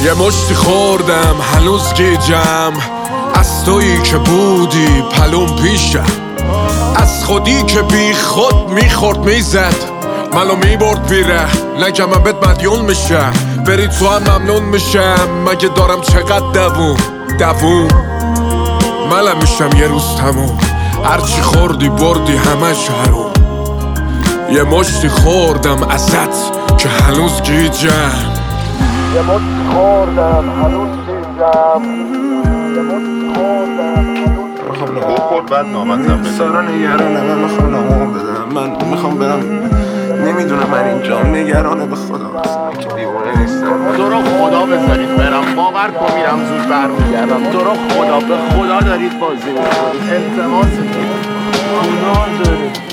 یه مشتی خوردم هنوز گیجم از تویی که بودی پلوم پیشم، از خودی که بی خود میخورد میزد منو میبرد بیره. نگم من بهت مدیون میشم بری تو هم ممنون میشم. مگه دارم چقدر دووم منم میشم یه روز تموم. هرچی خوردی بردی همش حروم. یه مشتی خوردم ازت که هنوز گیجم. یه مشتی خوردم هنوز گیجم. یه مشتی خوردم میخوام نگاه خورد بعد نامتم بده. سارا نگرانه من میخوام نامو بدم. من میخوام برم نمیدونم من اینجا نگرانه به خدا که دیوانه نیستم. تو رو خدا بذارید برم باور کن میرم زود برمیگردم. تو رو خدا به خدا دارید بازی میکنید. التماس گناه دارید.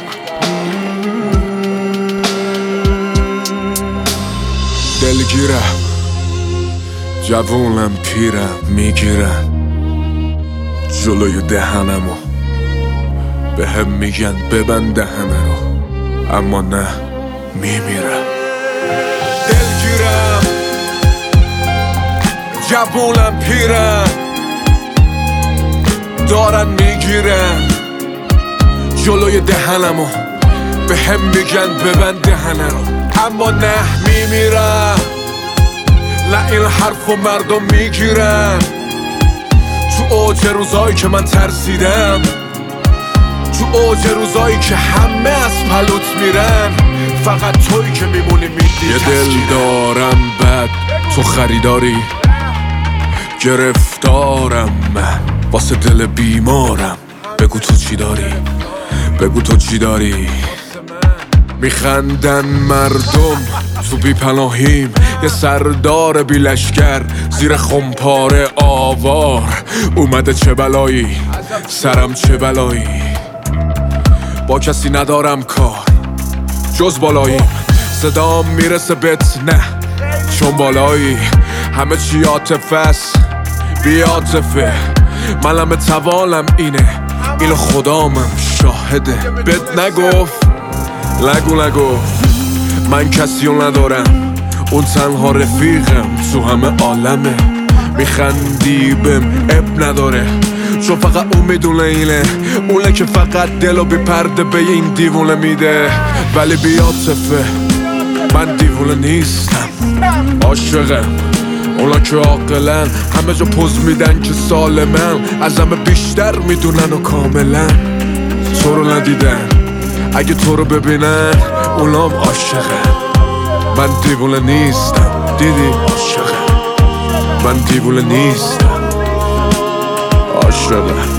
دلگیرم جوونم پیرم میگیرن جلوی دهنمو به هم میگن ببند دهنه رو اما نه میمیرم. دلگیرم جوونم پیرم دارن میگیرن جلوی دهنمو به هم میگن ببند دهنه رو اما نه میمیرم. نه این حرفو مردم میگیرن تو اوج روزایی که من ترسیدم، تو اوج روزایی که همه از پلوت میرن فقط تویی که میمونی میدی. یه دل دارم بد تو خریداری، گرفتارم من واسه دل بیمارم. بگو تو چی داری، بگو تو چی داری. میخندن مردم تو بیپناهیم، یه سردار بی لشکر زیر خمپاره آوار اومده. چه بلایی سرم چه بلایی، با کسی ندارم کار جز بالاییم. صدام میرسه بهت نه چون بالایی. همه چی عاطفه است بی عاطفه. منم توانم اینو خدامم شاهده. بهت نگفت نگو من کسیو ندارم، اون تنها رفیقم تو همه عالمه. میخندی بهم اب نداره چون فقط اون میدونه اونه که فقط دلو بی پرده به این دیوونه میده. ولی بی عاطفه من دیوونه نیستم، عاشقم. اونا که عاقلن همه جا پوز میدن که سالمن، از همه بیشتر میدونن و کاملا تو رو ندیدن. اگه تو رو ببینن اونام عاشقن. من دیوونه نیستم دیدی عاشقم. من دیوونه نیستم عاشقم.